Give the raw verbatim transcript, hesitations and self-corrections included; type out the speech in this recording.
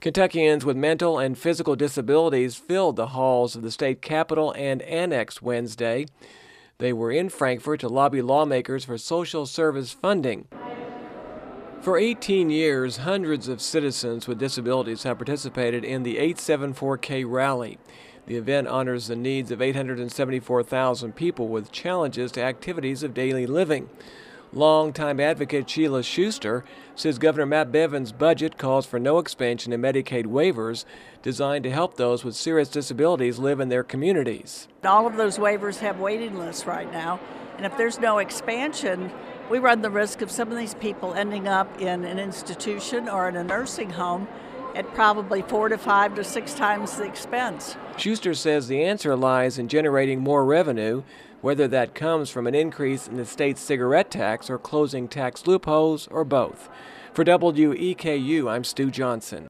Kentuckians with mental and physical disabilities filled the halls of the state capitol and annex Wednesday. They were in Frankfort to lobby lawmakers for social service funding. For eighteen years, hundreds of citizens with disabilities have participated in the eight seventy-four K rally. The event honors the needs of eight hundred seventy-four thousand people with challenges to activities of daily living. Longtime advocate Sheila Schuster says Governor Matt Bevin's budget calls for no expansion in Medicaid waivers designed to help those with serious disabilities live in their communities. All of those waivers have waiting lists right now, and if there's no expansion, we run the risk of some of these people ending up in an institution or in a nursing home at probably four to five to six times the expense. Schuster says the answer lies in generating more revenue, whether that comes from an increase in the state's cigarette tax or closing tax loopholes or both. For W E K U, I'm Stu Johnson.